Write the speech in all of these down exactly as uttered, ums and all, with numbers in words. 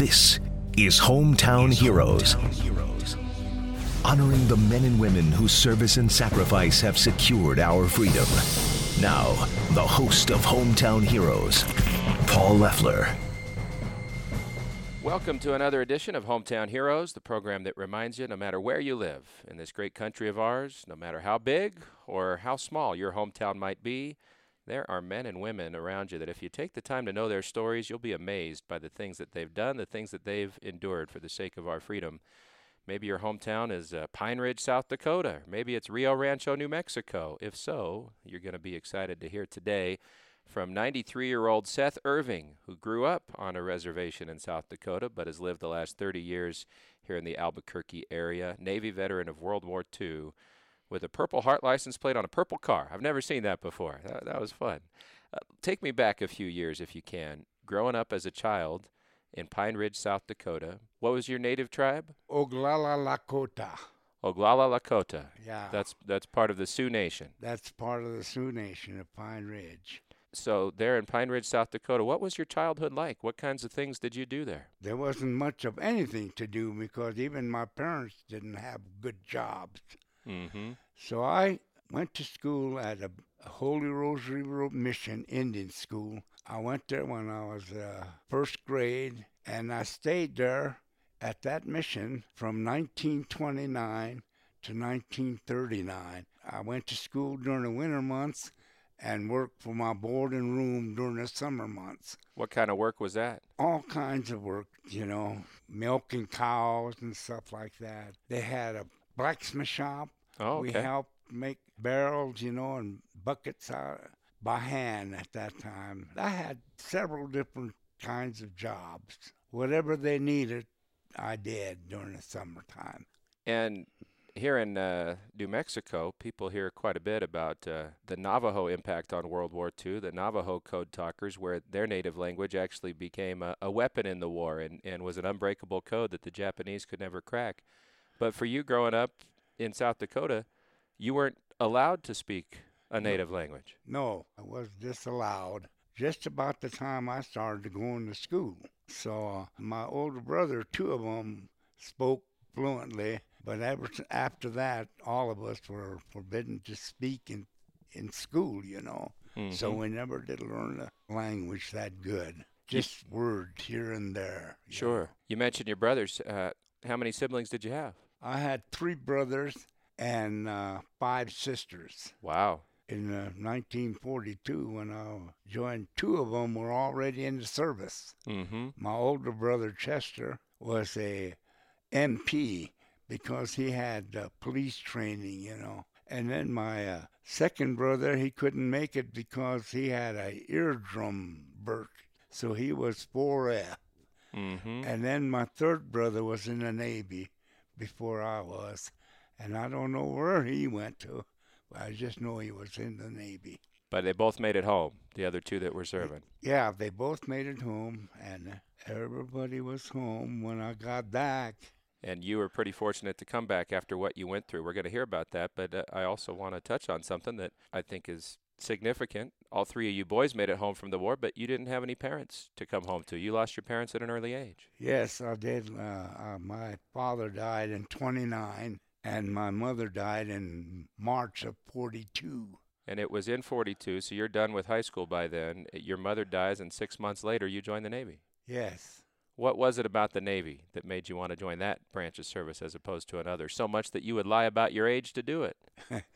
This is Hometown Heroes. Honoring the men and women whose service and sacrifice have secured our freedom. Now, the host of Hometown Heroes, Paul Leffler. Welcome to another edition of Hometown Heroes, the program that reminds you no matter where you live in this great country of ours, no matter how big or how small your hometown might be, there are men and women around you that if you take the time to know their stories, you'll be amazed by the things that they've done, the things that they've endured for the sake of our freedom. Maybe your hometown is uh, Pine Ridge, South Dakota. Maybe it's Rio Rancho, New Mexico. If so, you're going to be excited to hear today from ninety-three-year-old Seth Irving, who grew up on a reservation in South Dakota but has lived the last thirty years here in the Albuquerque area, Navy veteran of World War Two, with a Purple Heart license plate on a purple car. I've never seen that before. That, that was fun. Uh, take me back a few years, if you can. Growing up as a child in Pine Ridge, South Dakota, what was your native tribe? Oglala Lakota. Oglala Lakota. Yeah. That's that's part of the Sioux Nation. That's part of the Sioux Nation of Pine Ridge. So there in Pine Ridge, South Dakota, what was your childhood like? What kinds of things did you do there? There wasn't much of anything to do because even my parents didn't have good jobs. Mm-hmm. So I went to school at a Holy Rosary Mission Indian School. I went there when I was uh, first grade, and I stayed there at that mission from nineteen twenty-nine to nineteen thirty-nine. I went to school during the winter months and worked for my board and room during the summer months. What kind of work was that? All kinds of work, you know, milking cows and stuff like that. They had a blacksmith shop. Oh, okay. We helped make barrels, you know, and buckets out by hand at that time. I had several different kinds of jobs. Whatever they needed, I did during the summertime. And here in uh, New Mexico, people hear quite a bit about uh, the Navajo impact on World War Two, the Navajo code talkers, where their native language actually became a, a weapon in the war and, and was an unbreakable code that the Japanese could never crack. But for you growing up in South Dakota, you weren't allowed to speak a native no, language. No, I was disallowed just about the time I started going to school. So uh, my older brother, two of them spoke fluently, but ever after that, all of us were forbidden to speak in, in school, you know. Mm-hmm. So we never did learn the language that good. Just you, words here and there. You sure. know. You mentioned your brothers. Uh, how many siblings did you have? I had three brothers and uh, five sisters. Wow. In uh, nineteen forty-two, when I joined, two of them were already in the service. Mm-hmm. My older brother, Chester, was a M P because he had uh, police training, you know. And then my uh, second brother, he couldn't make it because he had a eardrum burst, so he was four F. Mm-hmm. And then my third brother was in the Navy before I was, and I don't know where he went to, but I just know he was in the Navy. But they both made it home, the other two that were serving. Yeah, they both made it home, and everybody was home when I got back. And you were pretty fortunate to come back after what you went through. We're going to hear about that, but uh, I also want to touch on something that I think is significant. All three of you boys made it home from the war, but you didn't have any parents to come home to. You lost your parents at an early age. Yes, I did. Uh, uh, my father died in twenty-nine, and my mother died in March of forty-two. And it was in forty-two, so you're done with high school by then. Your mother dies, and six months later, you join the Navy. Yes. What was it about the Navy that made you want to join that branch of service as opposed to another, so much that you would lie about your age to do it?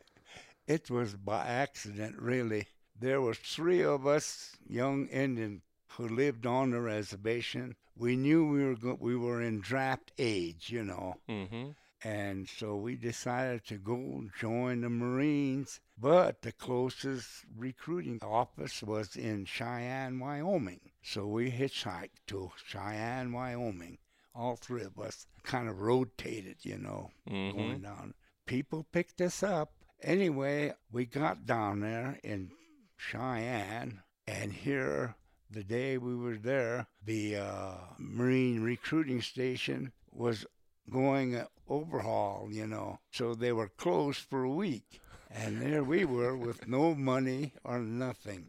It was by accident, really. There were three of us young Indians who lived on the reservation. We knew we were go- we were in draft age, you know. Mm-hmm. And so we decided to go join the Marines. But the closest recruiting office was in Cheyenne, Wyoming. So we hitchhiked to Cheyenne, Wyoming. All three of us kind of rotated, you know, mm-hmm. going down. People picked us up. Anyway, we got down there in Cheyenne, and here, the day we were there, the uh, Marine recruiting station was going uh, overhaul, you know. So they were closed for a week. And there we were with no money or nothing.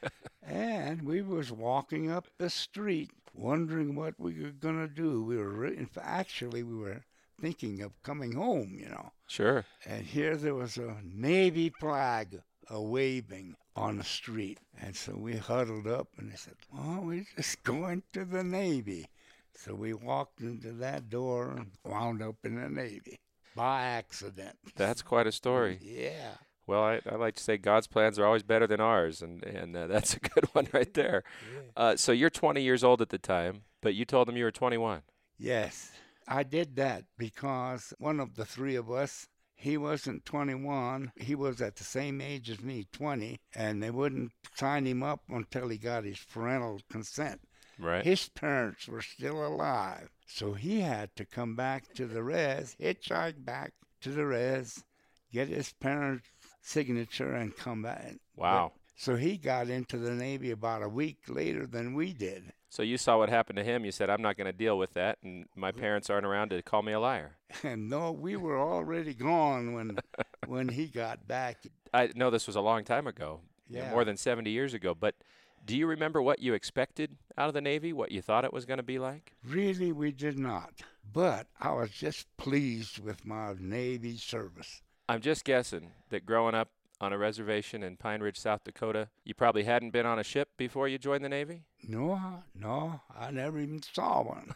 And we was walking up the street wondering what we were going to do. We were re- in fact, actually we were thinking of coming home, you know. Sure. And here there was a Navy flag a waving on the street. And so we huddled up and they said, "Oh, we're just going to the Navy." So we walked into that door and wound up in the Navy by accident. That's quite a story. Yeah. Well, I, I like to say God's plans are always better than ours, and, and uh, that's a good one right there. Uh, so you're twenty years old at the time, but you told them you were twenty-one. Yes. I did that because one of the three of us, he wasn't twenty-one. He was at the same age as me, twenty, and they wouldn't sign him up until he got his parental consent. Right. His parents were still alive, so he had to come back to the res, hitchhike back to the res, get his parents' signature, and come back. Wow. But, so he got into the Navy about a week later than we did. So you saw what happened to him. You said, "I'm not going to deal with that, and my parents aren't around to call me a liar." And no, we were already gone when when he got back. I know this was a long time ago, Yeah. more than seventy years ago, but do you remember what you expected out of the Navy, what you thought it was going to be like? Really, we did not. But I was just pleased with my Navy service. I'm just guessing that growing up on a reservation in Pine Ridge, South Dakota, you probably hadn't been on a ship before you joined the Navy? No, no, I never even saw one.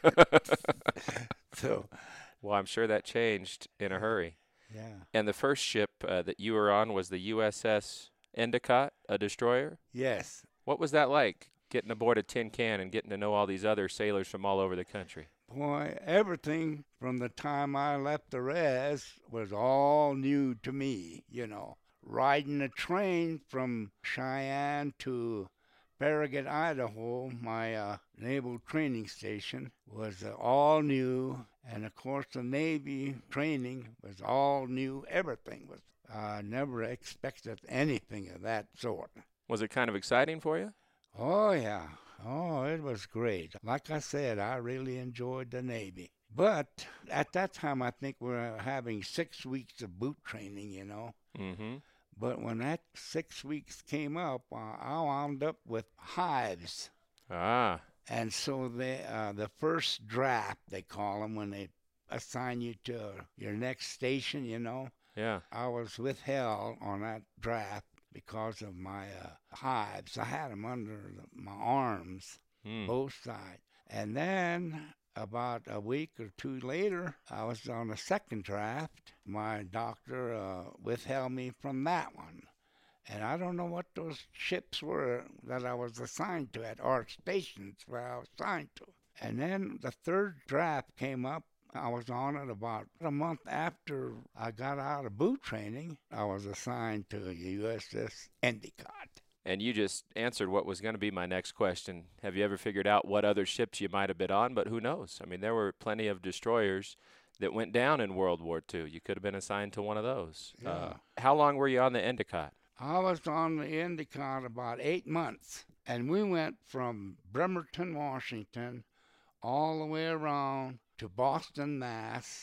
So, Well, I'm sure that changed in a hurry. yeah. And the first ship uh, that you were on was the U S S Endicott, a destroyer. Yes. What was that like, getting aboard a tin can and getting to know all these other sailors from all over the country? Boy, everything from the time I left the res was all new to me, you know. Riding a train from Cheyenne to Farragut, Idaho, my uh, naval training station, was uh, all new. And, of course, the Navy training was all new. Everything was. I never expected anything of that sort. Was it kind of exciting for you? Oh, yeah. Oh, it was great. Like I said, I really enjoyed the Navy. But at that time, I think we were having six weeks of boot training, you know. Mm-hmm. But when that six weeks came up, uh, I wound up with hives. Ah, And so they, uh, the first draft, they call them, when they assign you to your next station, you know, yeah. I was withheld on that draft because of my uh, hives. I had them under the, my arms, Mm. both sides. And then about a week or two later, I was on a second draft. My doctor uh, withheld me from that one. And I don't know what those ships were that I was assigned to at our stations where I was assigned to. And then the third draft came up. I was on it about a month after I got out of boot training. I was assigned to U S S Endicott. And you just answered what was going to be my next question. Have you ever figured out what other ships you might have been on? But who knows? I mean, there were plenty of destroyers that went down in World War Two. You could have been assigned to one of those. Yeah. Uh, how long were you on the Endicott? I was on the Endicott about eight months, and we went from Bremerton, Washington, all the way around to Boston, Mass.,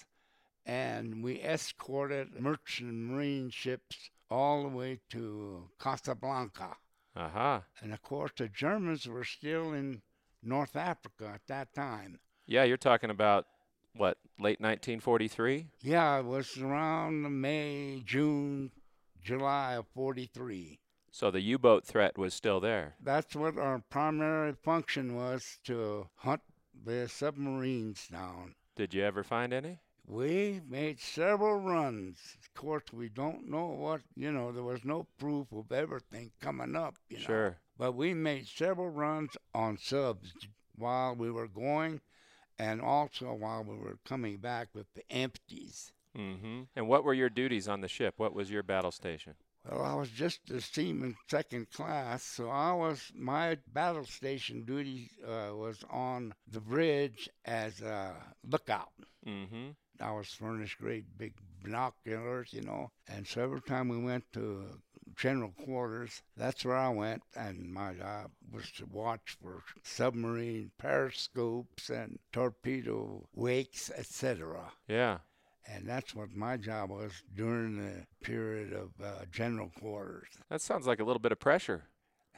and we escorted merchant marine ships all the way to Casablanca. Uh-huh. And, of course, the Germans were still in North Africa at that time. Yeah, you're talking about, what, late nineteen forty-three? Yeah, it was around May, June, July of forty-three. So the U-boat threat was still there. That's what our primary function was, to hunt the submarines down. Did you ever find any? We made several runs. Of course, we don't know what, you know, there was no proof of everything coming up, you know. Sure. But we made several runs on subs while we were going and also while we were coming back with the empties. Mm-hmm. And what were your duties on the ship? What was your battle station? Well, I was just a seaman second class, so I was, my battle station duty uh, was on the bridge as a lookout. Mm-hmm. I was furnished great big binoculars, you know, and so every time we went to general quarters, that's where I went, and my job was to watch for submarine periscopes and torpedo wakes, et cetera. Yeah. And that's what my job was during the period of uh, general quarters. That sounds like a little bit of pressure.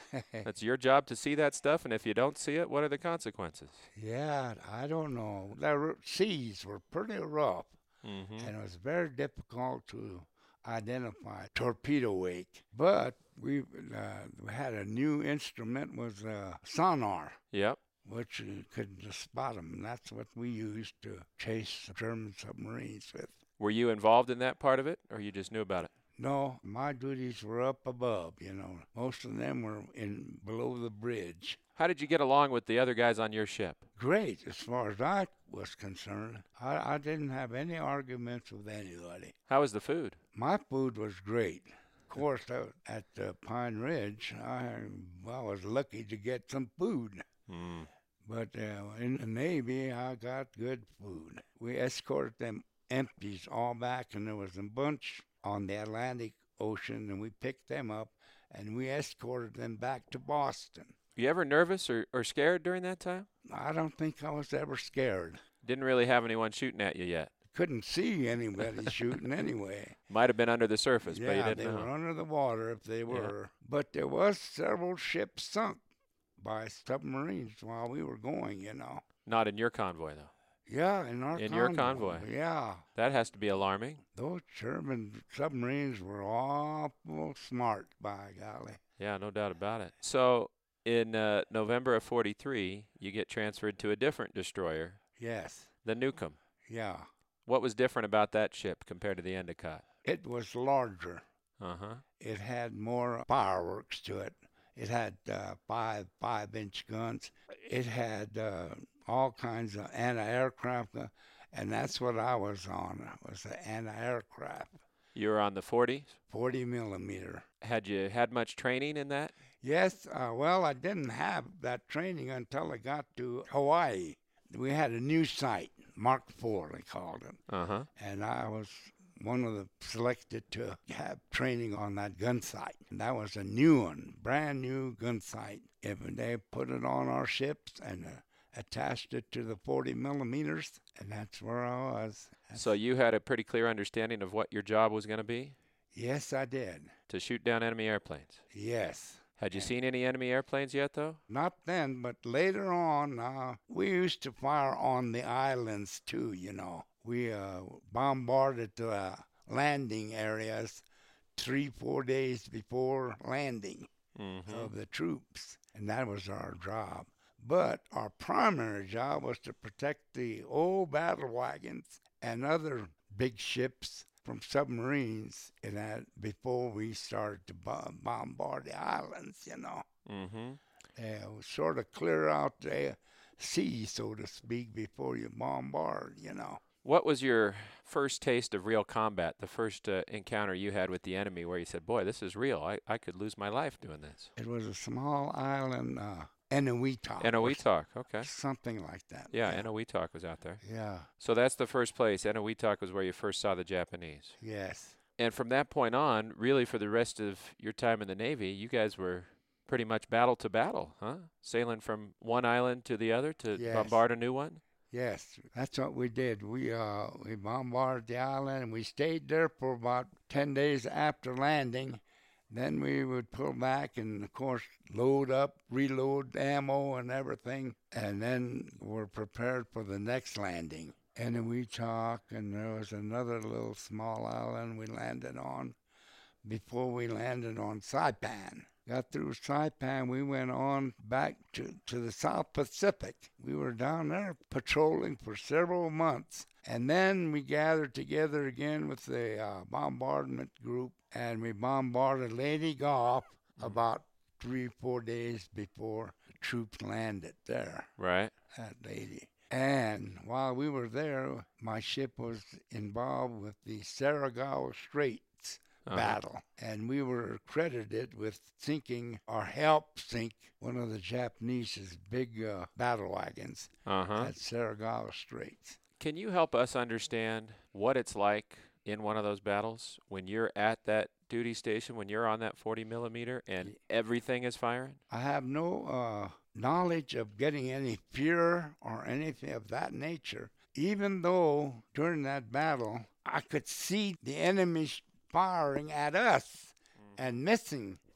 That's your job to see that stuff, and if you don't see it, what are the consequences? Yeah, I don't know. The r- seas were pretty rough, Mm-hmm. and it was very difficult to identify torpedo wake. But we uh, had a new instrument, was uh, sonar, Yep. which uh, could spot them. And that's what we used to chase German submarines with. Were you involved in that part of it, or you just knew about it? No, my duties were up above, you know. Most of them were in below the bridge. How did you get along with the other guys on your ship? Great, as far as I was concerned. I, I didn't have any arguments with anybody. How was the food? My food was great. Of course, I, at uh, Pine Ridge, I, I was lucky to get some food. Mm. But uh, in the Navy, I got good food. We escorted them empties all back, and there was a bunch on the Atlantic Ocean, and we picked them up, and we escorted them back to Boston. You ever nervous or, or scared during that time? I don't think I was ever scared. Didn't really have anyone shooting at you yet. Couldn't see anybody shooting anyway. Might have been under the surface, yeah, but you didn't they know. were under the water if they were. But there was several ships sunk by submarines while we were going, you know. Not in your convoy, though. Yeah, in our In convoy. your convoy. Yeah. That has to be alarming. Those German submarines were awful smart, by golly. Yeah, no doubt about it. So in uh, November of forty-three, you get transferred to a different destroyer, Yes. the Newcomb. Yeah. What was different about that ship compared to the Endicott? It was larger. Uh-huh. It had more fireworks to it. It had uh, five five-inch guns. It had uh, all kinds of anti-aircraft, uh, and that's what I was on, was the anti-aircraft, You were on the forty. forty millimeter. Had you had much training in that? Yes, uh, well, I didn't have that training until I got to Hawaii. We had a new site, Mark four, they called it, Uh-huh. and I was one of the selected to have training on that gun site. And that was a new one, brand new gun site. If they put it on our ships and uh, attached it to the forty millimeters, and that's where I was. That's, So you had a pretty clear understanding of what your job was going to be? yes, I did. To shoot down enemy airplanes. Yes. Had you seen any enemy airplanes yet, though? Not then, but later on, uh, we used to fire on the islands too, you know. We uh, bombarded the uh, landing areas three, four days before landing Mm-hmm. of the troops, and that was our job. But our primary job was to protect the old battle wagons and other big ships from submarines and that before we started to bomb- bombard the islands, you know. Mm-hmm. Uh, sort of clear out the sea, so to speak, before you bombard, you know. What was your first taste of real combat, the first uh, encounter you had with the enemy where you said, boy, this is real. I, I could lose my life doing this? It was a small island, uh, Eniwetok. or Eniwetok, okay. Something like that. Yeah, Eniwetok was out there. Yeah, So that's the first place. Eniwetok was where you first saw the Japanese. yes. And from that point on, really for the rest of your time in the Navy, you guys were pretty much battle to battle, huh? Sailing from one island to the other to Yes. bombard a new one? Yes, that's what we did. We uh we bombarded the island and we stayed there for about ten days after landing. Then we would pull back and of course load up, reload ammo and everything, and then we're prepared for the next landing. And we talk, and there was another little small island we landed on before we landed on Saipan. Got through Saipan, we went on back to, to the South Pacific. We were down there patrolling for several months. And then we gathered together again with the uh, bombardment group, and we bombarded Lady Gough about three, four days before the troops landed there Right. at Lady. And while we were there, my ship was involved with the Saragawa Straits Uh-huh. battle, and we were credited with sinking or help sink one of the Japanese's big uh, battle wagons Uh-huh. at Saragawa Straits. Can you help us understand what it's like in one of those battles when you're at that duty station, when you're on that forty millimeter and everything is firing? I have no uh, knowledge of getting any fear or anything of that nature, even though during that battle I could see the enemy firing at us and missing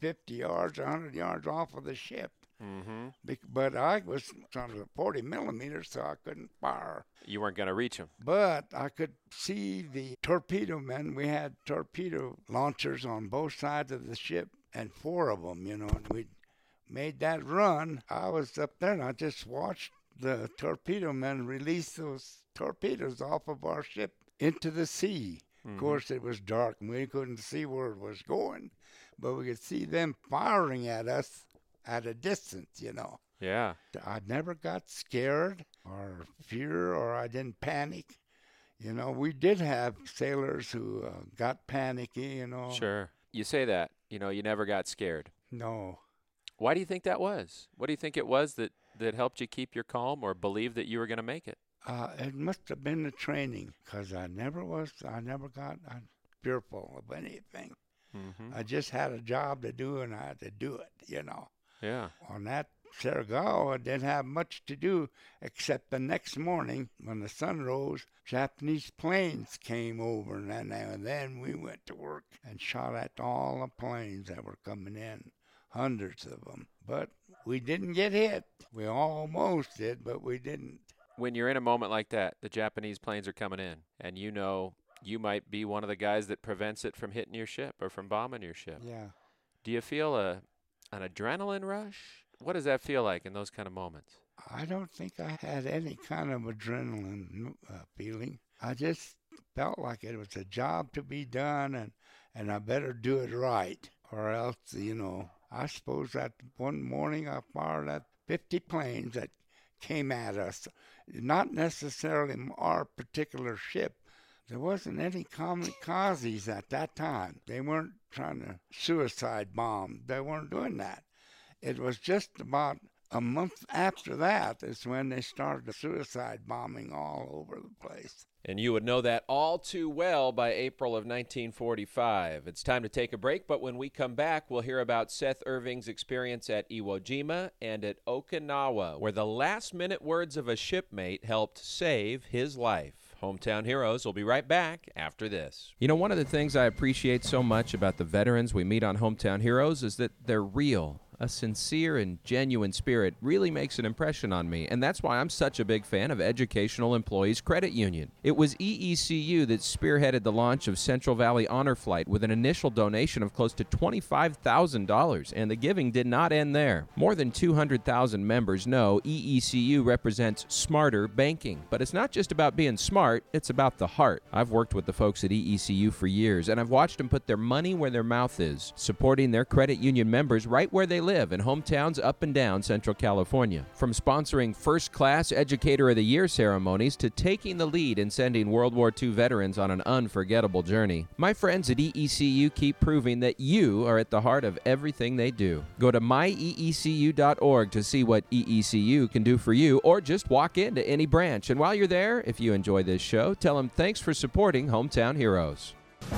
fifty yards, one hundred yards off of the ship. Mm-hmm. But I was on a forty millimeter, so I couldn't fire. You weren't going to reach them. But I could see the torpedo men. We had torpedo launchers on both sides of the ship, and four of them, you know, and we made that run. I was up there, and I just watched the torpedo men release those torpedoes off of our ship into the sea. Mm-hmm. Of course, it was dark, and we couldn't see where it was going, but we could see them firing at us at a distance, you know. Yeah. I never got scared or fear, or I didn't panic. You know, we did have sailors who uh, got panicky, you know. Sure. You say that, you know, you never got scared. No. Why do you think that was? What do you think it was that, that helped you keep your calm or believe that you were going to make it? Uh, it must have been the training, because I never was, I never got uh, fearful of anything. Mm-hmm. I just had a job to do, and I had to do it, you know. Yeah. On that Saragawa, I didn't have much to do, except the next morning when the sun rose, Japanese planes came over, and then, and then we went to work and shot at all the planes that were coming in, hundreds of them. But we didn't get hit. We almost did, but we didn't. When you're in a moment like that, the Japanese planes are coming in, and you know you might be one of the guys that prevents it from hitting your ship or from bombing your ship. Yeah. Do you feel a an adrenaline rush? What does that feel like in those kind of moments? I don't think I had any kind of adrenaline uh, feeling. I just felt like it was a job to be done, and, and I better do it right, or else, you know, I suppose that one morning I fired at fifty planes that came at us. Not necessarily our particular ship. There wasn't any kamikazes at that time. They weren't trying to suicide bomb. They weren't doing that. It was just about a month after that is when they started suicide bombing all over the place. And you would know that all too well by April of nineteen forty-five. It's time to take a break, but when we come back, we'll hear about Seth Irving's experience at Iwo Jima and at Okinawa, where the last-minute words of a shipmate helped save his life. Hometown Heroes will be right back after this. You know, one of the things I appreciate so much about the veterans we meet on Hometown Heroes is that they're real. A sincere and genuine spirit really makes an impression on me, and that's why I'm such a big fan of Educational Employees Credit Union. It was E E C U that spearheaded the launch of Central Valley Honor Flight with an initial donation of close to twenty-five thousand dollars, and the giving did not end there. More than two hundred thousand members know E E C U represents smarter banking, but it's not just about being smart, it's about the heart. I've worked with the folks at E E C U for years, and I've watched them put their money where their mouth is, supporting their credit union members right where they live in hometowns up and down Central California. From sponsoring first-class Educator of the Year ceremonies to taking the lead in sending World War Two veterans on an unforgettable journey, my friends at E E C U keep proving that you are at the heart of everything they do. Go to my e e c u dot org to see what E E C U can do for you, or just walk into any branch. And while you're there, if you enjoy this show, tell them thanks for supporting Hometown Heroes.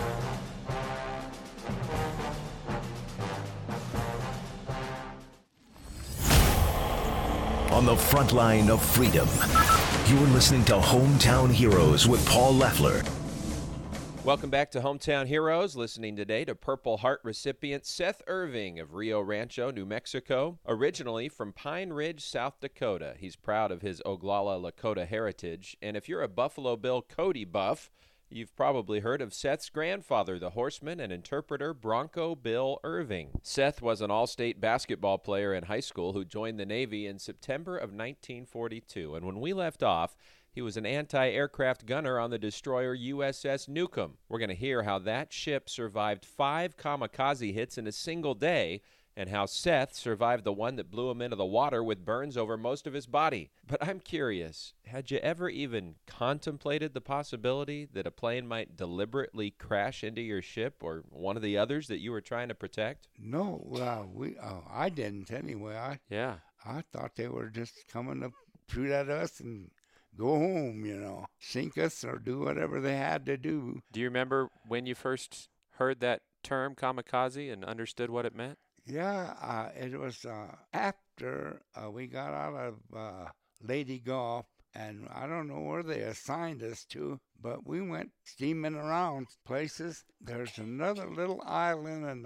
On the front line of freedom, you're listening to Hometown Heroes with Paul Leffler. Welcome back to Hometown Heroes, listening today to Purple Heart recipient Seth Irving of Rio Rancho, New Mexico, originally from Pine Ridge, South Dakota. He's proud of his Oglala Lakota heritage, and if you're a Buffalo Bill Cody buff, you've probably heard of Seth's grandfather, the horseman and interpreter Bronco Bill Irving. Seth was an all-state basketball player in high school who joined the Navy in September of nineteen forty-two. And when we left off, he was an anti-aircraft gunner on the destroyer U S S Newcomb. We're going to hear how that ship survived five kamikaze hits in a single day, and how Seth survived the one that blew him into the water with burns over most of his body. But I'm curious, had you ever even contemplated the possibility that a plane might deliberately crash into your ship or one of the others that you were trying to protect? No, well, we, uh, I didn't anyway. I, yeah. I thought they were just coming to shoot at us and go home, you know, sink us or do whatever they had to do. Do you remember when you first heard that term, kamikaze, and understood what it meant? Yeah, uh, it was uh, after uh, we got out of uh, Lady Gulf, and I don't know where they assigned us to, but we went steaming around places. There's another little island, and I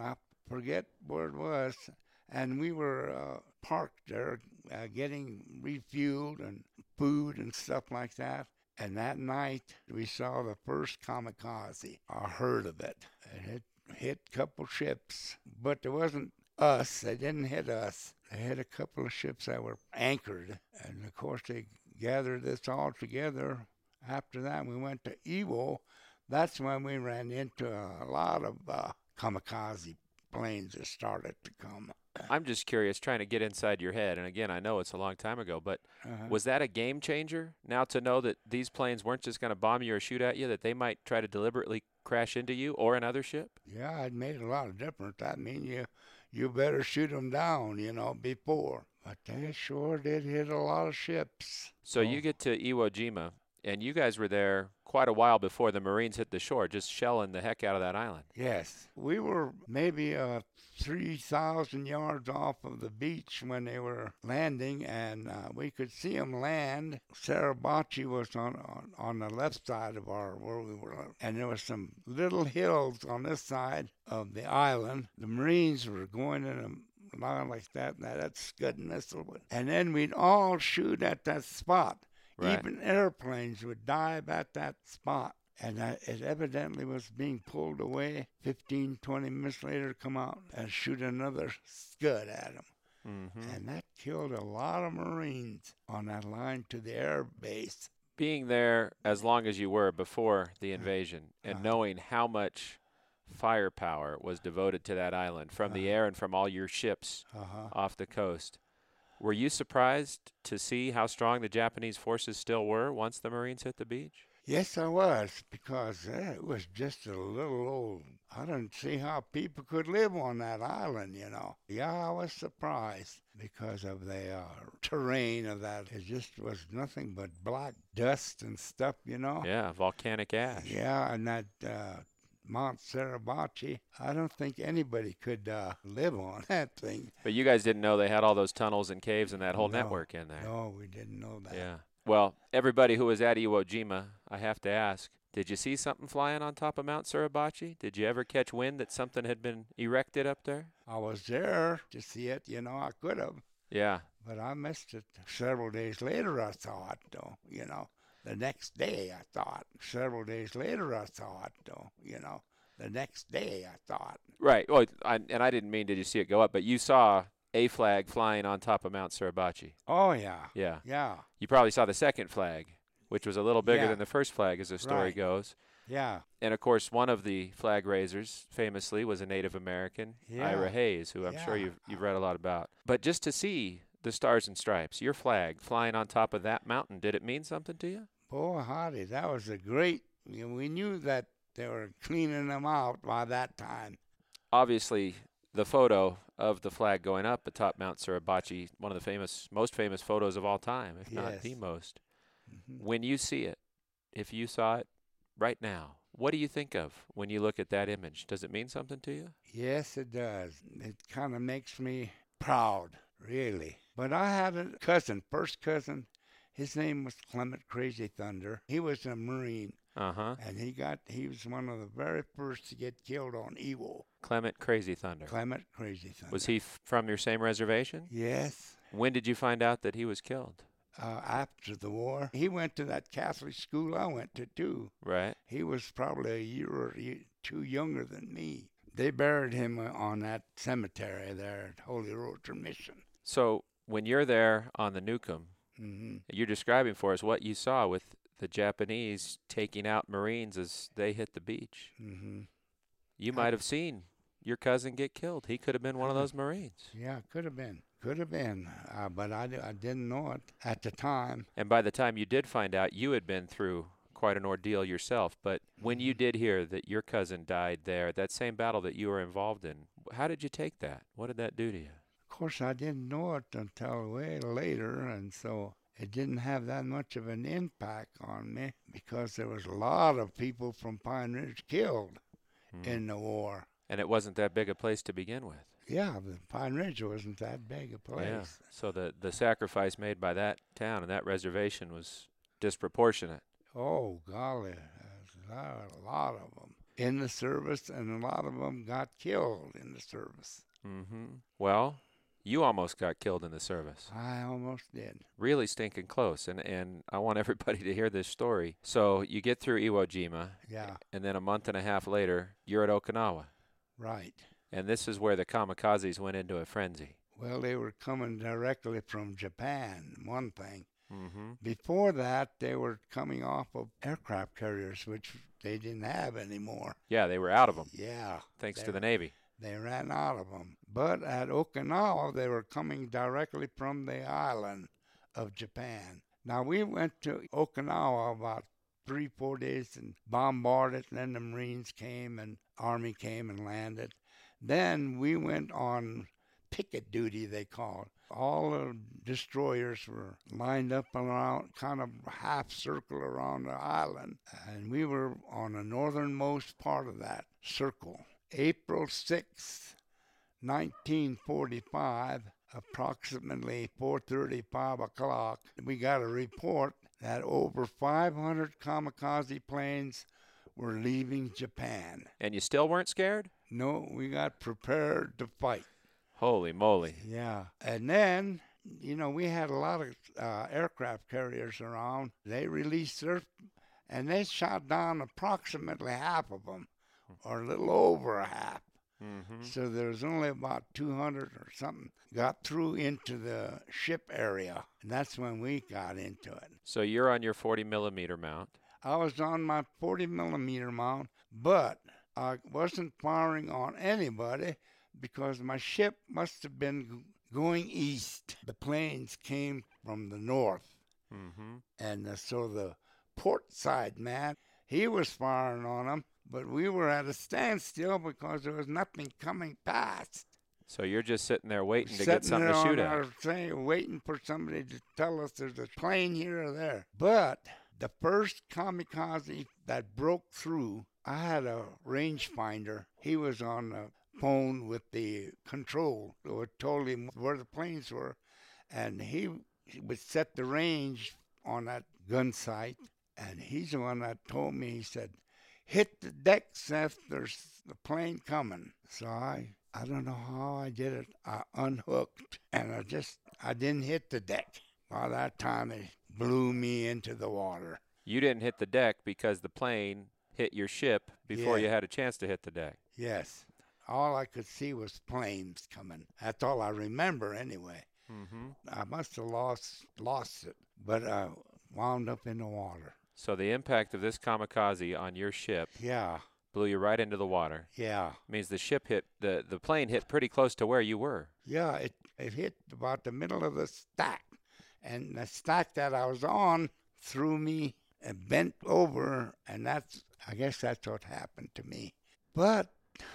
forget where it was, and we were uh, parked there uh, getting refueled and food and stuff like that. And that night, we saw the first kamikaze. I heard of it. It hit, hit a couple ships, but it wasn't us. They didn't hit us. They hit a couple of ships that were anchored. And, of course, they gathered this all together. After that, we went to Iwo. That's when we ran into a lot of uh, kamikaze planes that started to come. I'm just curious, trying to get inside your head, and again, I know it's a long time ago, but Uh-huh. was that a game changer now to know that these planes weren't just going to bomb you or shoot at you, that they might try to deliberately crash into you or another ship? Yeah, it made a lot of difference. That mean you you better shoot them down, you know, before. But they sure did hit a lot of ships. So Oh. you get to Iwo Jima, and you guys were there quite a while before the Marines hit the shore, just shelling the heck out of that island. Yes. We were maybe uh, three thousand yards off of the beach when they were landing, and uh, we could see them land. Suribachi was on, on, on the left side of our where we were, and there was some little hills on this side of the island. The Marines were going in a line like that, and that Scud missile would. And then we'd all shoot at that spot. Right. Even airplanes would dive at that spot. And uh, it evidently was being pulled away. fifteen, twenty minutes later, come out and shoot another Scud at them. Mm-hmm. And that killed a lot of Marines on that line to the air base. Being there as long as you were before the invasion and Uh-huh. knowing how much firepower was devoted to that island from the air and from all your ships Uh-huh. off the coast, were you surprised to see how strong the Japanese forces still were once the Marines hit the beach? Yes, I was, because uh, it was just a little old. I didn't see how people could live on that island, you know. Yeah, I was surprised because of the uh, terrain of that. It just was nothing but black dust and stuff, you know. Yeah, volcanic ash. Yeah, and that uh, Mount Suribachi, I don't think anybody could uh, live on that thing. But you guys didn't know they had all those tunnels and caves and that whole No, network in there. No, we didn't know that. Yeah. Well, everybody who was at Iwo Jima, I have to ask, did you see something flying on top of Mount Suribachi? Did you ever catch wind that something had been erected up there? I was there to see it, you know, I could have, Yeah. but I missed it. Several days later I saw it, though, you know. The next day I thought. Several days later I saw it, though, you know. The next day I thought. Right. Well, I, and I didn't mean did you see it go up, but you saw a flag flying on top of Mount Suribachi. Oh, yeah. Yeah. Yeah. You probably saw the second flag, which was a little bigger Yeah. than the first flag, as the story Right. goes. Yeah. And, of course, one of the flag raisers, famously, was a Native American, Yeah. Ira Hayes, who I'm sure Yeah. you've, you've read a lot about. But just to see the Stars and Stripes, your flag flying on top of that mountain, did it mean something to you? Boy, howdy, that was a great, you know, we knew that they were cleaning them out by that time. Obviously, the photo of the flag going up atop Mount Suribachi, one of the famous, most famous photos of all time, if not Yes. the most. Mhm. When you see it, if you saw it right now, what do you think of when you look at that image? Does it mean something to you? Yes, it does. It kind of makes me proud, really. But I had a cousin, first cousin. His name was Clement Crazy Thunder. He was a Marine, Uh-huh. and he got he was one of the very first to get killed on Iwo. Clement Crazy Thunder. Clement Crazy Thunder. Was he f- from your same reservation? Yes. When did you find out that he was killed? Uh, after the war, he went to that Catholic school I went to too. Right. He was probably a year or y- two younger than me. They buried him uh, on that cemetery there at Holy Roller Mission. So when you're there on the Newcomb, hmm you're describing for us what you saw with the Japanese taking out Marines as they hit the beach. hmm You might have seen your cousin get killed. He could have been one of those Marines. Yeah, could have been. Could have been. Uh, but I, di- I didn't know it at the time. And by the time you did find out, you had been through quite an ordeal yourself. But when you did hear that your cousin died there, that same battle that you were involved in, how did you take that? What did that do to you? Of course, I didn't know it until way later, and so it didn't have that much of an impact on me because there was a lot of people from Pine Ridge killed Hmm. in the war. And it wasn't that big a place to begin with. Yeah, the Pine Ridge wasn't that big a place. Yeah. So the, the sacrifice made by that town and that reservation was disproportionate. Oh, golly, there's a lot, a lot of them. in the service, and a lot of them got killed in the service. Mm-hmm. Well, you almost got killed in the service. I almost did. Really stinking close, and, and I want everybody to hear this story. So you get through Iwo Jima, Yeah, and then a month and a half later, you're at Okinawa. right. And this is where the kamikazes went into a frenzy. Well, they were coming directly from Japan, one thing. Mm-hmm. Before that, they were coming off of aircraft carriers, which they didn't have anymore. Yeah, they were out of them, Yeah. thanks they, to the Navy. They ran out of them. But at Okinawa, they were coming directly from the island of Japan. Now, we went to Okinawa about three, four days and bombarded, and then the Marines came and Army came and landed. Then we went on picket duty, they call it. All the destroyers were lined up around, kind of half circle around the island, and we were on the northernmost part of that circle. April sixth, nineteen forty-five, approximately four thirty, five o'clock, we got a report that over five hundred kamikaze planes were leaving Japan. And you still weren't scared? No, we got prepared to fight. Holy moly. Yeah. And then, you know, we had a lot of uh, aircraft carriers around. They released their, and they shot down approximately half of them, or a little over a half. Mm-hmm. So there's only about two hundred or something got through into the ship area. And that's when we got into it. So you're on your forty millimeter mount. I was on my forty millimeter mount, but I wasn't firing on anybody because my ship must have been going east. The planes came from the north. Mm-hmm. And uh, so the port side man, he was firing on them, but we were at a standstill because there was nothing coming past. So you're just sitting there waiting to Sitting get something there to shoot on at. our thing, waiting for somebody to tell us there's a plane here or there. But the first kamikaze that broke through, I had a rangefinder. He was on the phone with the control, so it told him where the planes were, and he would set the range on that gun sight. And he's the one that told me, he said, hit the deck, Seth, there's the plane coming. So I, I don't know how I did it. I unhooked, and I just, I didn't hit the deck. By that time, it blew me into the water. You didn't hit the deck because the plane hit your ship before Yeah. you had a chance to hit the deck. Yes. All I could see was planes coming. That's all I remember anyway. Mm-hmm. I must have lost lost it, but I wound up in the water. So the impact of this kamikaze on your ship Yeah, blew you right into the water. yeah, Means the ship hit, the, the plane hit pretty close to where you were. yeah. It, it hit about the middle of the stack. And the stack that I was on threw me and bent over, and that's, I guess that's what happened to me. But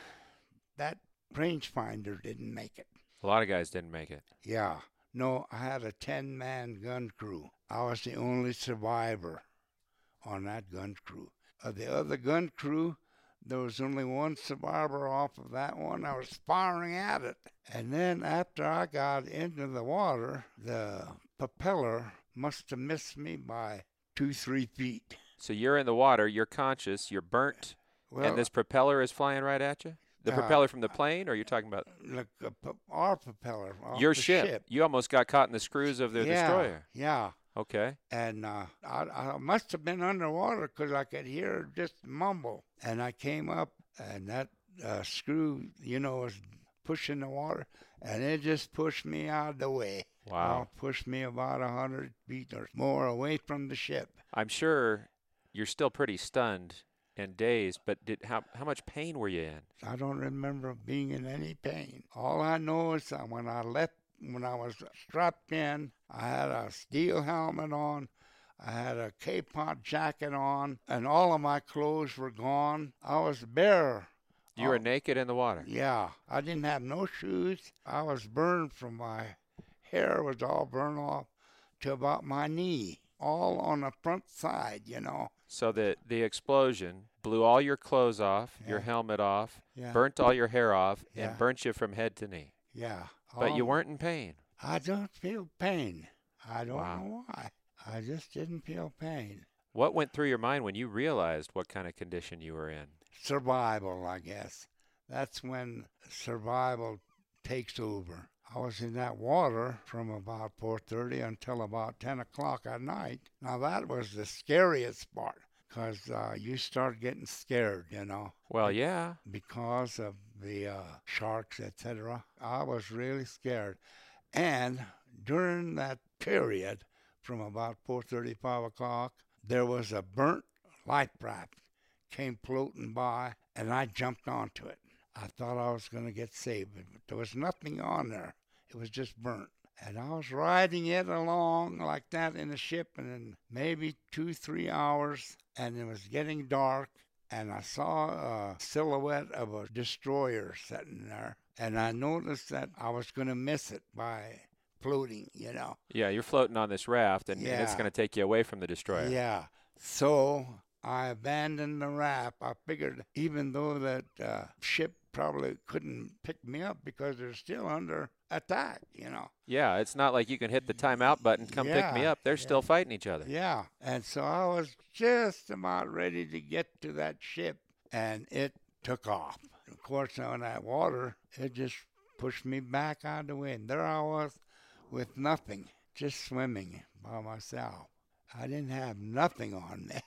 that rangefinder didn't make it. A lot of guys didn't make it. Yeah. No, I had a ten-man gun crew. I was the only survivor on that gun crew. Of the other gun crew, there was only one survivor off of that one. I was firing at it. And then after I got into the water, the propeller must have missed me by two, three feet. So you're in the water, you're conscious, you're burnt, Well, and this propeller is flying right at you? The uh, propeller from the plane, or you're talking about look, uh, p- our propeller. Off your the ship? You almost got caught in the screws of the yeah, destroyer. Yeah. Okay. And uh, I, I must have been underwater because I could hear her just mumble. And I came up, and that uh, screw, you know, was pushing the water, and it just pushed me out of the way. Wow. Uh, pushed me about a hundred feet or more away from the ship. I'm sure you're still pretty stunned and dazed, but did how how much pain were you in? I don't remember being in any pain. All I know is that when I left, when I was strapped in, I had a steel helmet on, I had a K-Pot jacket on, and all of my clothes were gone. I was bare. You were Oh, naked in the water. yeah, I didn't have no shoes. I was burned from my hair was all burned off to about my knee, all on the front side, you know. So the the explosion blew all your clothes off, your Yeah. helmet off, Yeah, burnt all your hair off, Yeah. and burnt you from head to knee. yeah. But you all- weren't in pain. I don't feel pain. I don't Wow. know why. I just didn't feel pain. What went through your mind when you realized what kind of condition you were in? survival, I guess. That's when survival takes over. I was in that water from about four thirty until about ten o'clock at night. Now that was the scariest part, because uh, you start getting scared, you know. Well, yeah. Because of the uh, sharks, et cetera. I was really scared. And during that period, from about four thirty, five o'clock, there was a burnt life raft came floating by, and I jumped onto it. I thought I was going to get saved, but there was nothing on there. It was just burnt. And I was riding it along like that in the ship, and in maybe two, three hours, and it was getting dark, and I saw a silhouette of a destroyer sitting there, and I noticed that I was going to miss it by floating, you know. Yeah, you're floating on this raft, and, Yeah. and it's going to take you away from the destroyer. Yeah. So I abandoned the raft. I figured even though that uh, ship probably couldn't pick me up because they're still under attack, you know. Yeah, it's not like you can hit the timeout button, come pick me Yeah, up. They're yeah. still fighting each other. Yeah. And so I was just about ready to get to that ship, and it took off. Of course, on that water, it just pushed me back out of the wind. There I was with nothing, just swimming by myself. I didn't have nothing on me.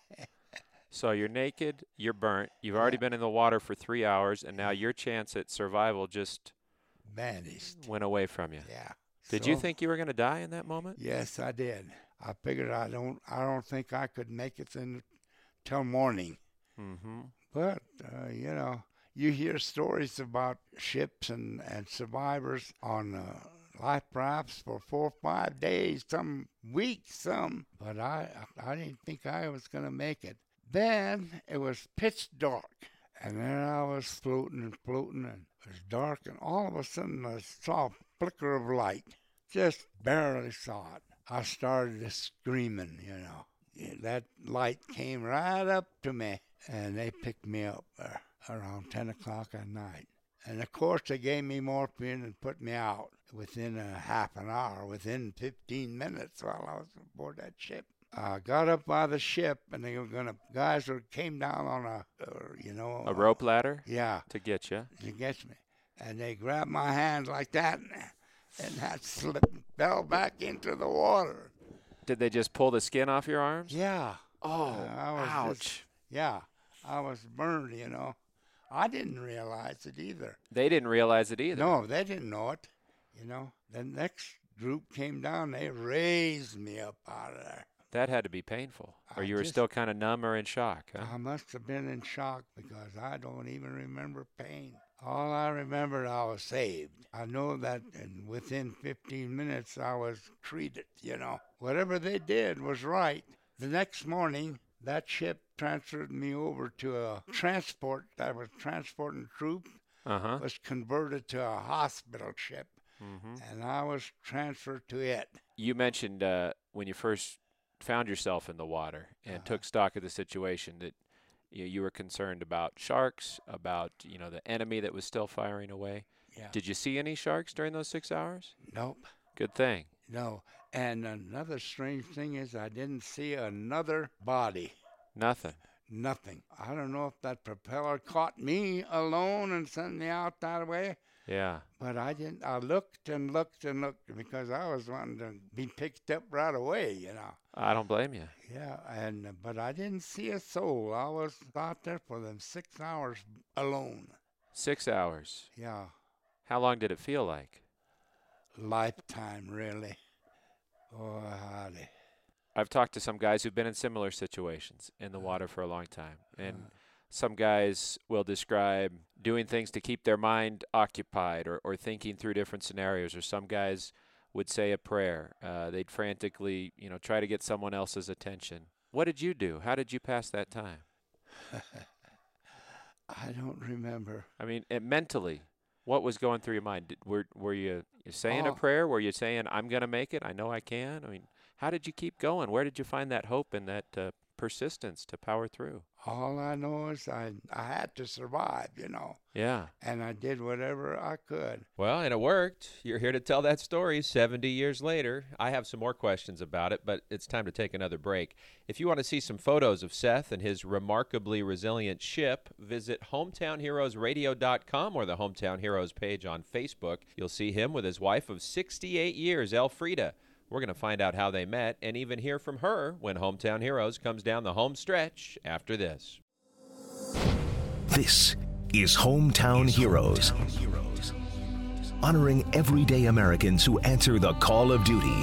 So you're naked, you're burnt, you've already Yeah. been in the water for three hours, and now your chance at survival just Vanished. went away from you. Yeah. Did you So- think you were going to die in that moment? Yes, I did. I figured I don't. I don't think I could make it in, till morning. Mm-hmm. But uh, you know, you hear stories about ships and, and survivors on uh, life rafts for four or five days, some weeks, some. But I, I didn't think I was gonna make it. Then it was pitch dark, and then I was floating and floating, and it was dark, and all of a sudden I saw a flicker of light. Just barely saw it. I started screaming, you know. Yeah, that light came right up to me, and they picked me up uh, around ten o'clock at night. And of course, they gave me morphine and put me out within a half an hour, within fifteen minutes while I was aboard that ship. I got up by the ship, and they were gonna guys were came down on a, uh, you know, A rope ladder yeah, to get you. to get me, and they grabbed my hand like that, and, and that slipped, fell back into the water. Did they just pull the skin off your arms? Yeah. Oh, I was ouch. just- yeah, I was burned, you know. I didn't realize it either. They didn't realize it either. No, they didn't know it, you know. The next group came down, they raised me up out of there. That had to be painful. Or I you were just- still kind of numb or in shock, huh? I must have been in shock because I don't even remember pain. All I remembered, I was saved. I know that in, within fifteen minutes, I was treated, you know. Whatever they did was right. The next morning, that ship transferred me over to a transport that was transporting troops, Uh-huh. was converted to a hospital ship, Mm-hmm. and I was transferred to it. You mentioned uh, when you first found yourself in the water and Uh-huh. took stock of the situation that you, you were concerned about sharks, about you know the enemy that was still firing away. Yeah. Did you see any sharks during those six hours? Nope. Good thing. No. And another strange thing is I didn't see another body. Nothing. Nothing. I don't know if that propeller caught me alone and sent me out that way, Yeah. but I didn't. I looked and looked and looked because I was wanting to be picked up right away, you know. I don't blame you. Yeah, and but I didn't see a soul. I was out there for them six hours alone. Six hours. Yeah, How long did it feel like? lifetime really. Oh, howdy. I've talked to some guys who've been in similar situations in the water for a long time. And Uh. some guys will describe doing things to keep their mind occupied or, or thinking through different scenarios. Or some guys would say a prayer. Uh, they'd frantically, you know, try to get someone else's attention. What did you do? How did you pass that time? I don't remember. I mean, it, mentally, what was going through your mind? Did, were were you, you saying a Oh. prayer? Were you saying, I'm going to make it? I know I can? I mean, how did you keep going? Where did you find that hope and that uh, persistence to power through? All I know is I I had to survive, you know, Yeah. and I did whatever I could. Well, and it worked. You're here to tell that story seventy years later. I have some more questions about it, but it's time to take another break. If you want to see some photos of Seth and his remarkably resilient ship, visit hometown heroes radio dot com or the Hometown Heroes page on Facebook. You'll see him with his wife of sixty-eight years, Elfrida. We're going to find out how they met and even hear from her when Hometown Heroes comes down the home stretch after this. This is Hometown Heroes, honoring everyday Americans who answer the call of duty.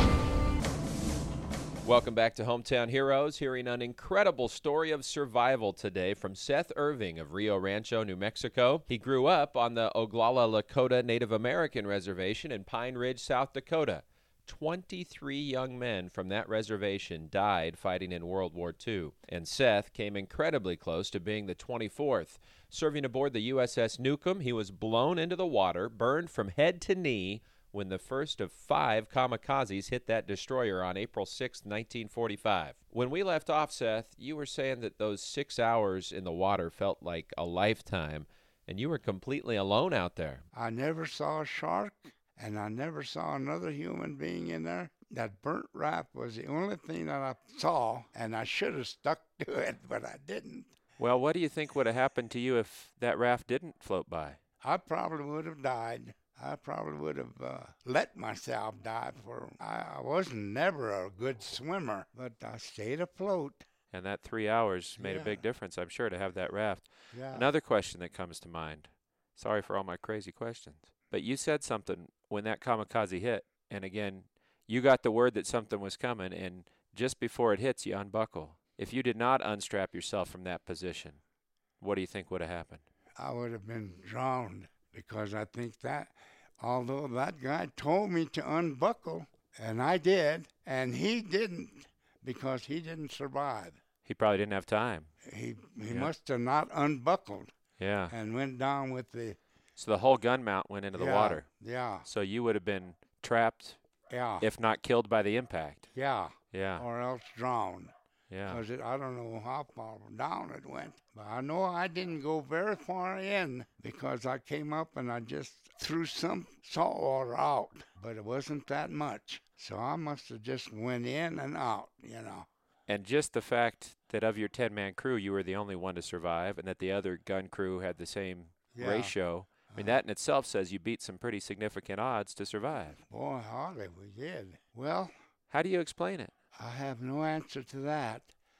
Welcome back to Hometown Heroes, hearing an incredible story of survival today from Seth Irving of Rio Rancho, New Mexico. He grew up on the Oglala Lakota Native American Reservation in Pine Ridge, South Dakota. twenty-three young men from that reservation died fighting in World War Two, and Seth came incredibly close to being the twenty-fourth. Serving aboard the U S S Newcomb, he was blown into the water, burned from head to knee, when the first of five kamikazes hit that destroyer on April sixth, nineteen forty-five. When we left off, Seth, you were saying that those six hours in the water felt like a lifetime, and you were completely alone out there. I never saw a shark, and I never saw another human being in there. That burnt raft was the only thing that I saw, and I should have stuck to it, but I didn't. Well, what do you think would have happened to you if that raft didn't float by? I probably would have died. I probably would have uh, let myself die. For I, I wasn't never a good swimmer, but I stayed afloat. And that three hours made Yeah. a big difference, I'm sure, to have that raft. Yeah. Another question that comes to mind. Sorry for all my crazy questions. But you said something when that kamikaze hit, and again, you got the word that something was coming, and just before it hits, you unbuckle. If you did not unstrap yourself from that position, what do you think would have happened? I would have been drowned, because I think that, although that guy told me to unbuckle, and I did, and he didn't, because he didn't survive. He probably didn't have time. He he Yeah. must have not unbuckled Yeah. and went down with the So the whole gun mount went into the yeah, water. Yeah, So you would have been trapped, yeah, if not killed by the impact. yeah, Yeah. or else drowned. Yeah. Because it, I don't know how far down it went. But I know I didn't go very far in, because I came up and I just threw some salt water out. But it wasn't that much. So I must have just went in and out, you know. And just the fact that of your ten-man crew, you were the only one to survive, and that the other gun crew had the same Yeah. ratio, I mean, that in itself says you beat some pretty significant odds to survive. Boy, hardly we did. Well, How do you explain it? I have no answer to that,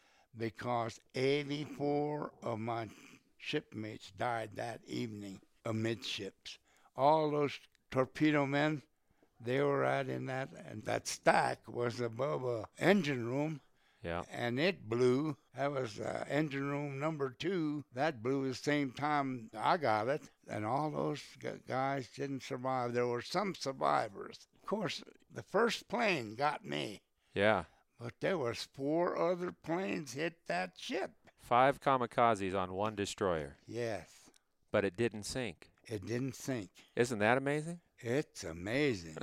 because eighty-four of my shipmates died that evening amidships. All those torpedo men, they were out in that, and that stack was above a engine room, Yeah. and it blew. That was uh, engine room number two. That blew the same time I got it, and all those gu- guys didn't survive. There were some survivors. Of course, the first plane got me. Yeah. But there was four other planes hit that ship. Five kamikazes on one destroyer, Yes, but it didn't sink. it didn't sink. Isn't that amazing? It's amazing.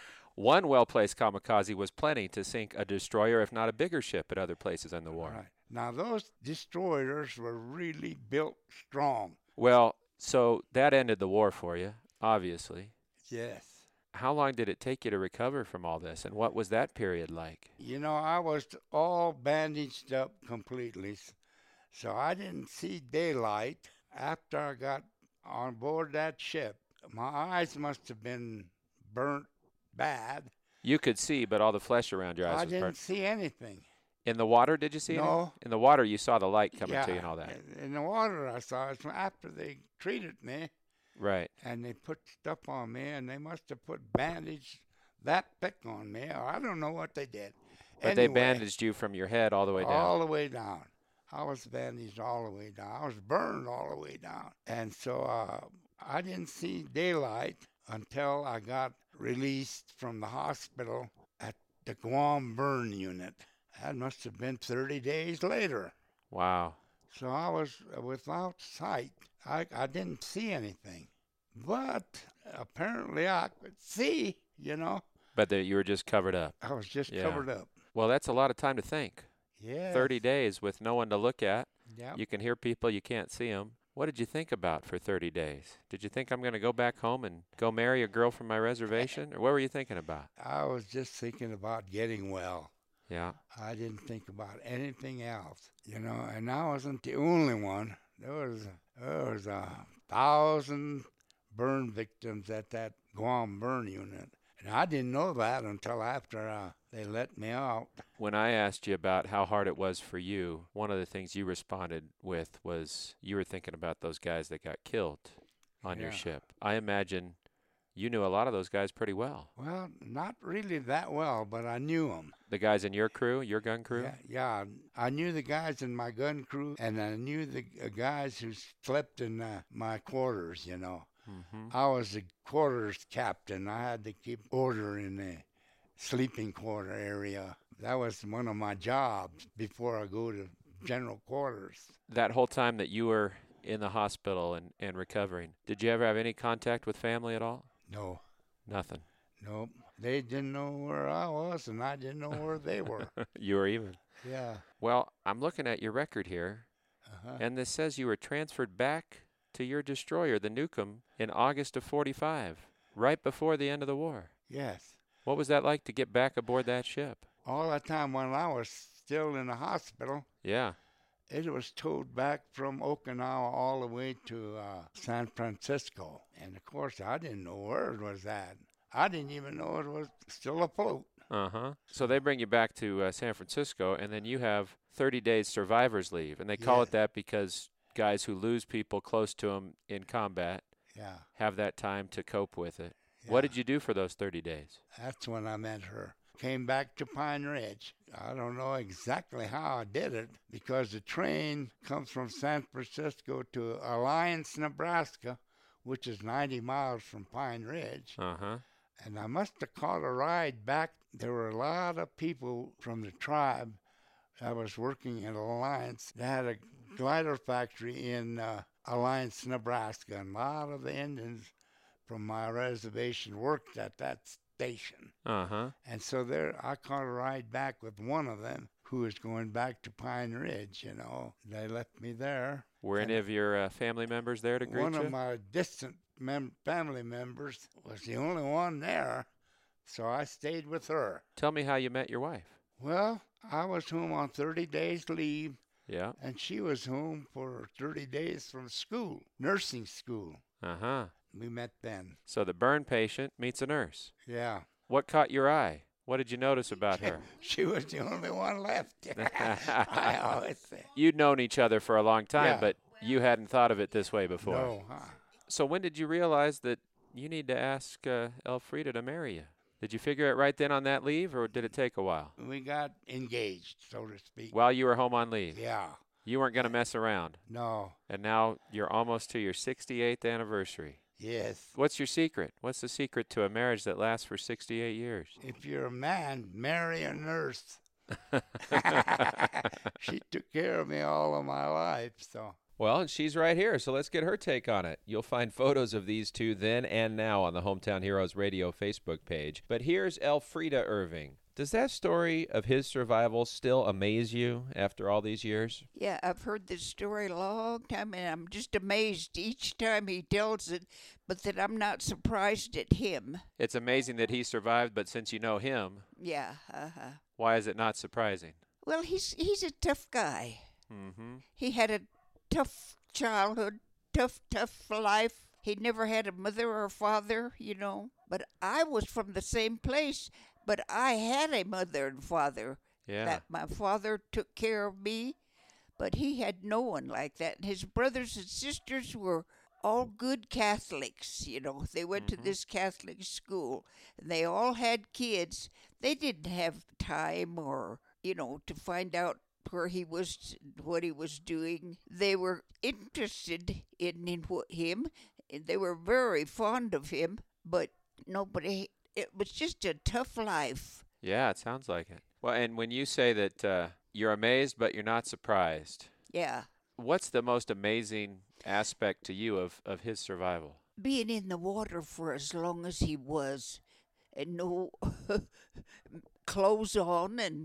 One well-placed kamikaze was plenty to sink a destroyer, if not a bigger ship, at other places in the war. Right. Now, those destroyers were really built strong. Well, so that ended the war for you, obviously. Yes. How long did it take you to recover from all this, and what was that period like? You know, I was all bandaged up completely, s- so I didn't see daylight after I got on board that ship. My eyes must have been burnt bad. You could see, but all the flesh around your eyes I was didn't burnt. see anything. In the water, did you see anything? No. In the water, you saw the light coming yeah, to you and all that. in- In the water, I saw it after they treated me. Right. And they put stuff on me, and they must have put bandage that thick on me. Or I don't know what they did. But they Anyway, bandaged you from your head all the way down. all the way down. I was bandaged all the way down. I was burned all the way down. And so uh, I didn't see daylight until I got released from the hospital at the Guam Burn Unit. That must have been thirty days later. Wow. So I was without sight. I, I didn't see anything. But apparently I could see, you know. But that you were just covered up. I was just Yeah. covered up. Well, that's a lot of time to think. Yeah. thirty days with no one to look at. Yep. You can hear people, you can't see them. What did you think about for thirty days? Did you think I'm going to go back home and go marry a girl from my reservation? Or what were you thinking about? I was just thinking about getting well. Yeah. I didn't think about anything else, you know, and I wasn't the only one. There was, there was a thousand burn victims at that Guam burn unit. And I didn't know that until after uh, they let me out. When I asked you about how hard it was for you, one of the things you responded with was you were thinking about those guys that got killed on your Yeah. ship. I imagine you knew a lot of those guys pretty well. Well, not really that well, but I knew them. The guys in your crew, your gun crew? Yeah, yeah, I knew the guys in my gun crew, and I knew the uh, guys who slept in uh, my quarters, you know. Mm-hmm. I was the quarters captain. I had to keep order in the sleeping quarter area. That was one of my jobs before I go to general quarters. That whole time that you were in the hospital and, and recovering, did you ever have any contact with family at all? No, Nothing. nope. They didn't know where I was, and I didn't know where they were. You were even. Yeah. Well, I'm looking at your record here, Uh-huh. and this says you were transferred back to your destroyer, the Newcomb, in August of forty-five, right before the end of the war. Yes. What was that like to get back aboard that ship? All the time when I was still in the hospital, Yeah. it was towed back from Okinawa all the way to uh, San Francisco. And of course, I didn't know where it was at. I didn't even know it was still afloat. Uh-huh. So they bring you back to uh, San Francisco, and then you have thirty days survivor's leave. And they call Yeah. it that because guys who lose people close to them in combat Yeah. have that time to cope with it. yeah. What did you do for those thirty days? That's when I met her. Came back to Pine Ridge. I don't know exactly how I did it because the train comes from San Francisco to Alliance, Nebraska, which is ninety miles from Pine Ridge. Uh-huh. And I must have caught a ride back. There were a lot of people from the tribe that was working in Alliance. They had a glider factory in uh, Alliance, Nebraska, and a lot of the Indians from my reservation worked at that station. Uh-huh. And so there, I caught a ride back with one of them who was going back to Pine Ridge, you know. They left me there. Were any of your uh, family members there to greet One you? of my distant mem- family members was the only one there, so I stayed with her. Tell me how you met your wife. Well, I was home on thirty days leave, Yeah. and she was home for thirty days from school, nursing school. Uh-huh. We met then. So the burn patient meets a nurse. Yeah. What caught your eye? What did you notice about her? She was the only one left. I always say. You'd known each other for a long time, Yeah. but you hadn't thought of it this way before. No, huh? So when did you realize that you need to ask uh, Elfrida to marry you? Did you figure it right then on that leave, or did it take a while? We got engaged, so to speak. While you were home on leave? Yeah. You weren't going to mess around. No. And now you're almost to your sixty-eighth anniversary. Yes. What's your secret? What's the secret to a marriage that lasts for sixty-eight years? If you're a man, marry a nurse. She took care of me all of my life, so. Well, and she's right here, so let's get her take on it. You'll find photos of these two then and now on the Hometown Heroes Radio Facebook page. But here's Elfrida Irving. Does that story of his survival still amaze you after all these years? Yeah, I've heard this story a long time, and I'm just amazed each time he tells it, but that I'm not surprised at him. It's amazing that he survived, but since you know him, Yeah, uh-huh. why is it not surprising? Well, he's he's a tough guy. Mm-hmm. He had a tough childhood, tough, tough life. He never had a mother or a father, you know. But I was from the same place, but I had a mother and father. Yeah. That my father took care of me, but he had no one like that. And his brothers and sisters were all good Catholics, you know. They went Mhm. to this Catholic school, and they all had kids. They didn't have time or, you know, to find out where he was, what he was doing. They were interested in, in wh- him, and they were very fond of him, but nobody, it was just a tough life. Yeah, it sounds like it. Well, and when you say that uh, you're amazed but you're not surprised, Yeah. what's the most amazing aspect to you of, of his survival? Being in the water for as long as he was, and no clothes on, and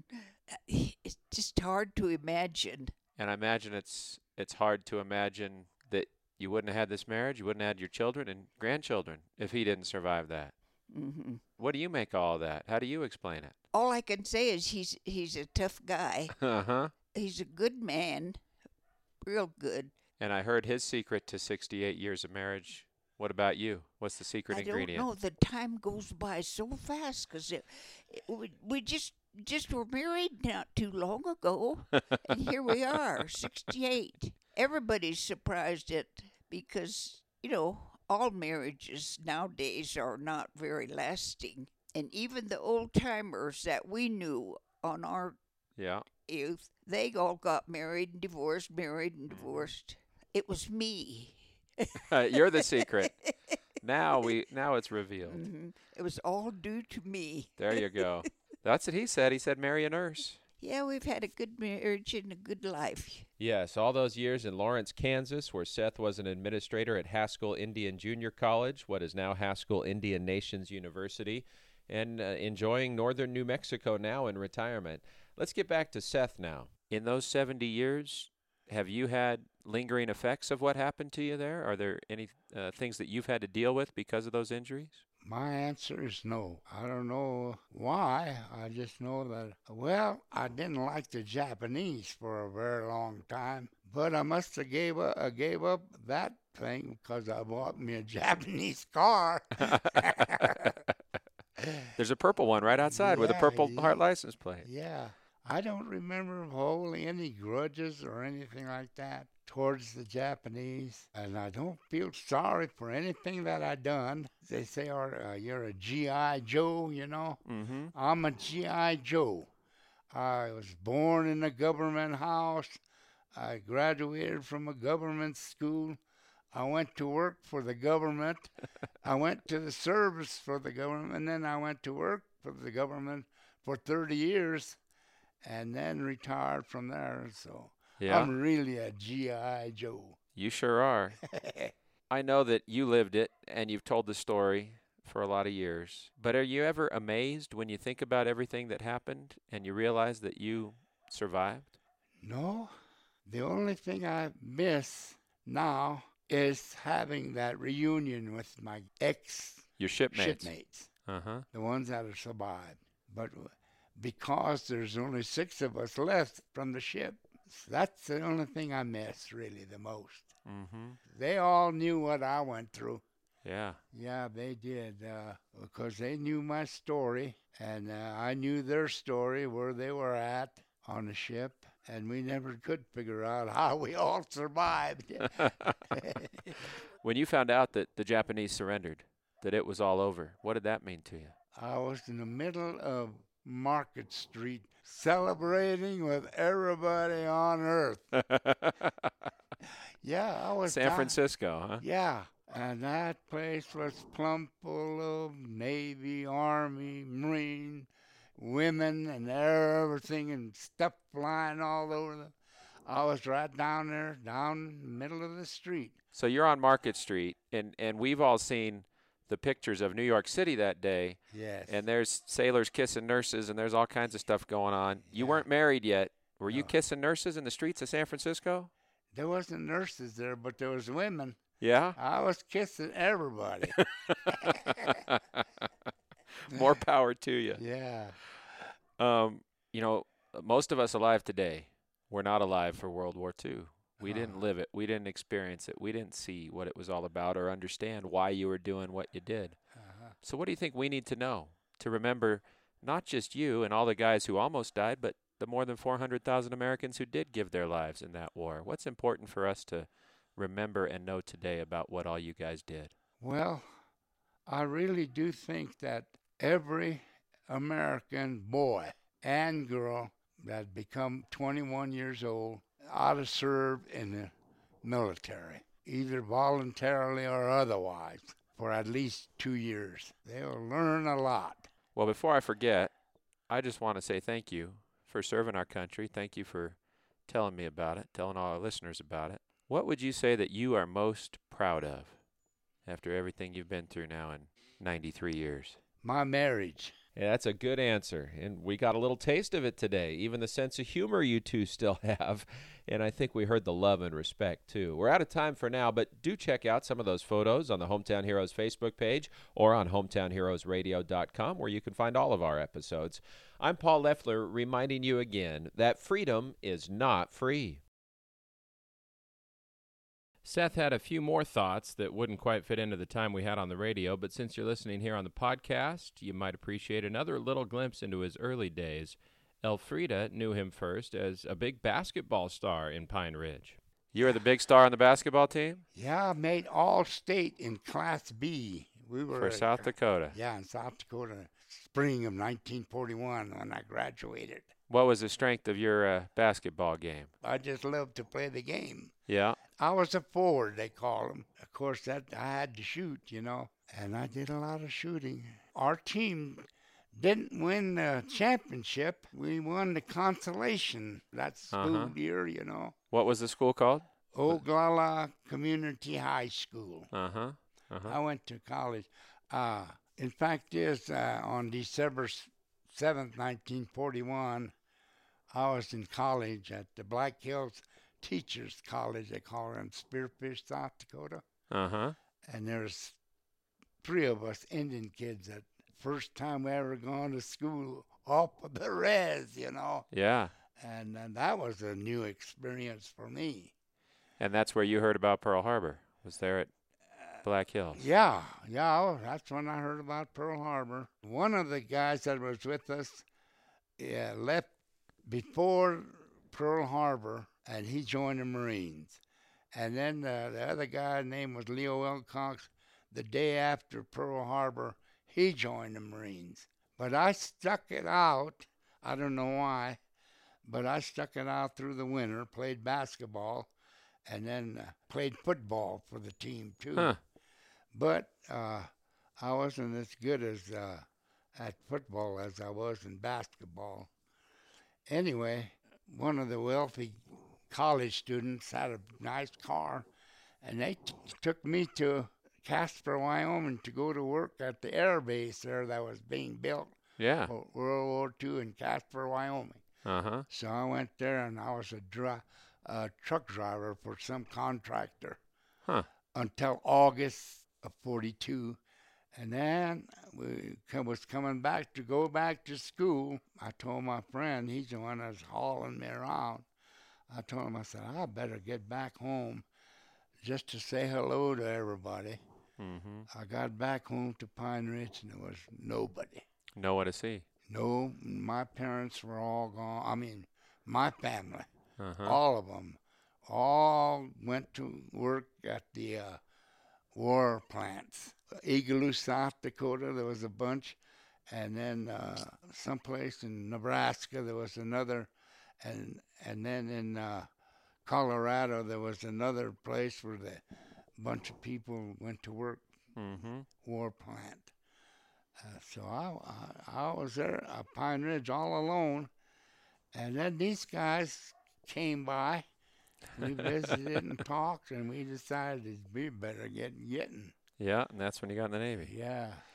it's just hard to imagine. And I imagine it's it's hard to imagine that you wouldn't have had this marriage, you wouldn't have had your children and grandchildren if he didn't survive that. Hmm. What do you make of all that? How do you explain it? All I can say is he's he's a tough guy. Uh-huh. He's a good man, real good. And I heard his secret to sixty-eight years of marriage. What about you? What's the secret I ingredient? don't know. The time goes by so fast because it, it, we, we just just were married not too long ago, and here we are, sixty-eight. Everybody's surprised at because you know all marriages nowadays are not very lasting, and even the old timers that we knew on our Yeah. youth, they all got married and divorced, married and divorced. It was me. You're the secret. Now we now it's revealed. Hmm. It was all due to me. There you go. That's what he said. He said marry a nurse. Yeah, we've had a good marriage and a good life. Yes, all those years in Lawrence, Kansas, where Seth was an administrator at Haskell Indian Junior College, what is now Haskell Indian Nations University, and uh, enjoying northern New Mexico now in retirement. Let's get back to Seth now. In those seventy years, have you had lingering effects of what happened to you there? Are there any uh, things that you've had to deal with because of those injuries? My answer is no. I don't know why. I just know that, well, I didn't like the Japanese for a very long time, but I must have gave up, I gave up that thing because I bought me a Japanese car. There's a purple one right outside with a Yeah, purple yeah. heart license plate. Yeah. I don't remember holding any grudges or anything like that towards the Japanese, and I don't feel sorry for anything that I done. They say, oh, uh, you're a G I Joe, you know. Mm-hmm. I'm a G I Joe. I was born in a government house. I graduated from a government school. I went to work for the government. I went to the service for the government, and then I went to work for the government for thirty years. And then retired from there, so Yeah. I'm really a G I Joe. You sure are. I know that you lived it and you've told the story for a lot of years. But are you ever amazed when you think about everything that happened and you realize that you survived? No, the only thing I miss now is having that reunion with my ex Your shipmates. shipmates, Uh-huh. the ones that have survived. But because there's only six of us left from the ship, that's the only thing I miss really the most. Mm-hmm. They all knew what I went through. Yeah. Yeah, they did, uh, because they knew my story, and uh, I knew their story, where they were at on the ship, and we never could figure out how we all survived. When you found out that the Japanese surrendered, that it was all over, what did that mean to you? I was in the middle of Market Street celebrating with everybody on earth. Yeah, I was San down- Francisco, huh? Yeah, and that place was plumb full of Navy, Army, Marine, women, and everything, and stuff flying all over them. I was right down there, down in the middle of the street. So you're on Market Street, and, and we've all seen the pictures of New York City that day, Yes. and there's sailors kissing nurses, and there's all kinds of stuff going on. You Yeah. weren't married yet. Were you No. kissing nurses in the streets of San Francisco? There wasn't nurses there, but there was women. Yeah? I was kissing everybody. More power to you. Yeah. Um, you know, most of us alive today, we're not alive for World War Two. We didn't Uh-huh. live it. We didn't experience it. We didn't see what it was all about or understand why you were doing what you did. Uh-huh. So what do you think we need to know to remember not just you and all the guys who almost died, but the more than four hundred thousand Americans who did give their lives in that war? What's important for us to remember and know today about what all you guys did? Well, I really do think that every American boy and girl that become twenty-one years old ought to serve in the military, either voluntarily or otherwise, for at least two years. They'll learn a lot. Well, before I forget, I just want to say thank you for serving our country. Thank you for telling me about it, telling all our listeners about it. What would you say that you are most proud of after everything you've been through now in ninety-three years? My marriage. Yeah, that's a good answer. And we got a little taste of it today, even the sense of humor you two still have. And I think we heard the love and respect, too. We're out of time for now, but do check out some of those photos on the Hometown Heroes Facebook page or on hometown heroes radio dot com, where you can find all of our episodes. I'm Paul Leffler, reminding you again that freedom is not free. Seth had a few more thoughts that wouldn't quite fit into the time we had on the radio, but since you're listening here on the podcast, you might appreciate another little glimpse into his early days. Elfrida knew him first as a big basketball star in Pine Ridge. You were the big star on the basketball team? Yeah, I made all-state in Class B. We were For South Dakota. Yeah, in South Dakota, spring of nineteen forty-one when I graduated. What was the strength of your uh, basketball game? I just loved to play the game. Yeah. I was a forward, they call them. Of course, that I had to shoot, you know, and I did a lot of shooting. Our team didn't win the championship. We won the consolation that school Uh-huh. year, you know. What was the school called? Oglala Community High School. Uh-huh. Uh-huh. I went to college. Uh, in fact, is uh, on December seventh, nineteen forty-one, I was in college at the Black Hills Teachers College, they call it in Spearfish, South Dakota. Uh-huh. And there's three of us Indian kids that first time we ever gone to school off of the res, you know. Yeah. And, and that was a new experience for me. And that's where you heard about Pearl Harbor, was there at Black Hills? Yeah, yeah, oh, that's when I heard about Pearl Harbor. One of the guys that was with us yeah, left before Pearl Harbor, and he joined the Marines. And then uh, the other guy's name was Leo Wilcox. The day after Pearl Harbor, he joined the Marines. But I stuck it out. I don't know why, but I stuck it out through the winter, played basketball, and then uh, played football for the team, too. Huh. But uh, I wasn't as good as uh, at football as I was in basketball. Anyway, one of the wealthy college students had a nice car, and they t- took me to Casper, Wyoming to go to work at the air base there that was being built Yeah. for World War Two in Casper, Wyoming. Uh-huh. So I went there, and I was a dri- uh, truck driver for some contractor Huh. until August of forty-two. And then we co- was coming back to go back to school. I told my friend, he's the one that's hauling me around. I told him, I said, I better get back home just to say hello to everybody. Mm-hmm. I got back home to Pine Ridge, and there was nobody. Know what to see. No, my parents were all gone. I mean, my family, Uh-huh. all of them, all went to work at the uh, war plants. Eagaloo, South Dakota, there was a bunch. And then uh, someplace in Nebraska, there was another. And and then in uh, Colorado, there was another place where the bunch of people went to work, Mm-hmm. war plant. Uh, so I, I I was there at Pine Ridge all alone, and then these guys came by. We visited and talked, and we decided we better get getting. Yeah, and that's when you got in the Navy. Yeah.